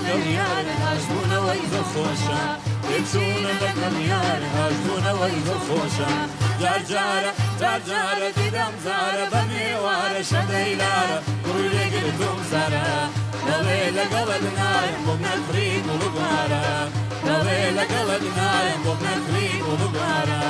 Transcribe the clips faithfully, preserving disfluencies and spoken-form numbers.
لەگەڵ یار هەشبوونەوەی دڵخۆشە تێچوونە لەگەڵ یار هەشبوونەوەی دڵخۆشە جار جارە جار جارە دیدەم زارە بە نێوارە شەدەی لارە کوڕی لێگرتوم زارە دەڵێ لەگەڵت نایم بۆ نەفری گوڵوگوارە دەڵێ لەگەڵت نایم بۆ نەفری گوڵوگوارە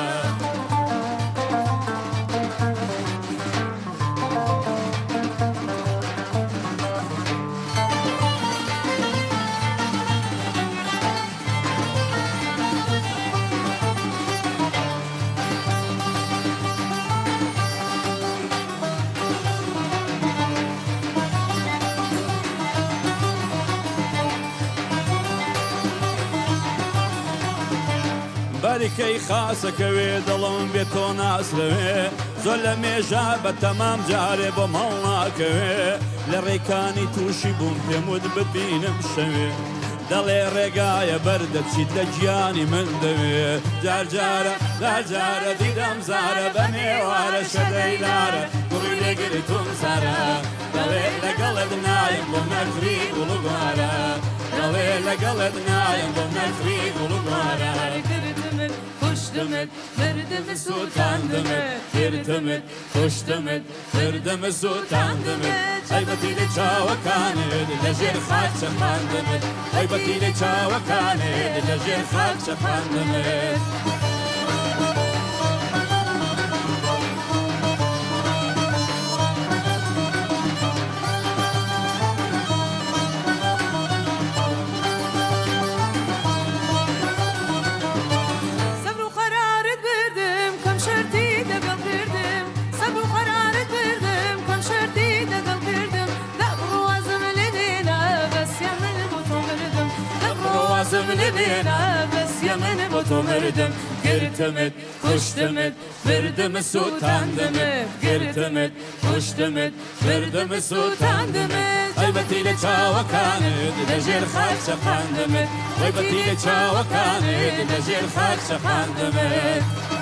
بەریکەی خاسەکەوێ دڵم بێت تۆ ناسرەوێ زۆر لە مێژە بە تەمام جارێ بۆ مەڵ ناکەوێ لە ڕێکانی تووشی بووم پێم وت ببینم شەوێ دەڵێ ڕێگایە بەردەچیت لە گیانی من دەوێ جار جارە جار جارە دیدەم زارە بە نێوارە شەدەی لارە کوڕی لێگرتوم زارە دەڵێ لەگەڵت نایم بۆ نەفری گوڵوگوارە دەڵێ لەگەڵت نایم بۆ نەفری گوڵوگوارە خوشتمت مردم سوتاندمت گرتمت خوشتمت مردم سوتاندمت ئەیبەتی لە چاوەکانت لەژێر خاک چەپاندمت ئەیبەتی لە چاوەکانت لەژێر خاک چەپاندمت من بۆ تۆ مردم گرتمت خوشتمت مردم سوتاندمت گرتمت خوشتمت مردم سوتاندمت ئەیبەتی لە چاوەکانت لەژێر خاک چەپاندمت ئەیبەتی لە چاوەکانت لەژێر خاک چەپاندمت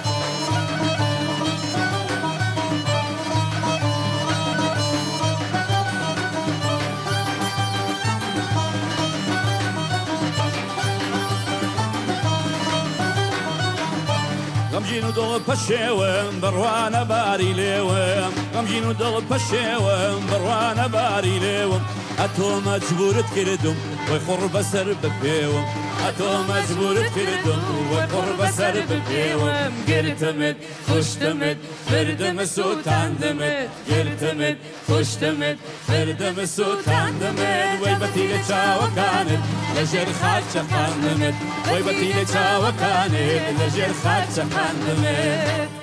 غەمگین و دڵ پەشێوم بڕوانە باری لێوم غەمگین و دڵ پەشێوم بڕوانە باری لێوم ئەتۆ مەجبورت کردم وەی خوڕ بەسەر بپێوم ئەتۆ مەجبورت کردم وەی خوڕ بەسەر بپێوم گرتمت خوشتمت مردم سوتاندمت گرتمت خوشتمت مردم سوتاندمت وەیبەتی لە چاوەکانت لەژێر خاک چەپاندمت وەیبەتی لە چاوەکانت لەژێر خاک چەپاندمت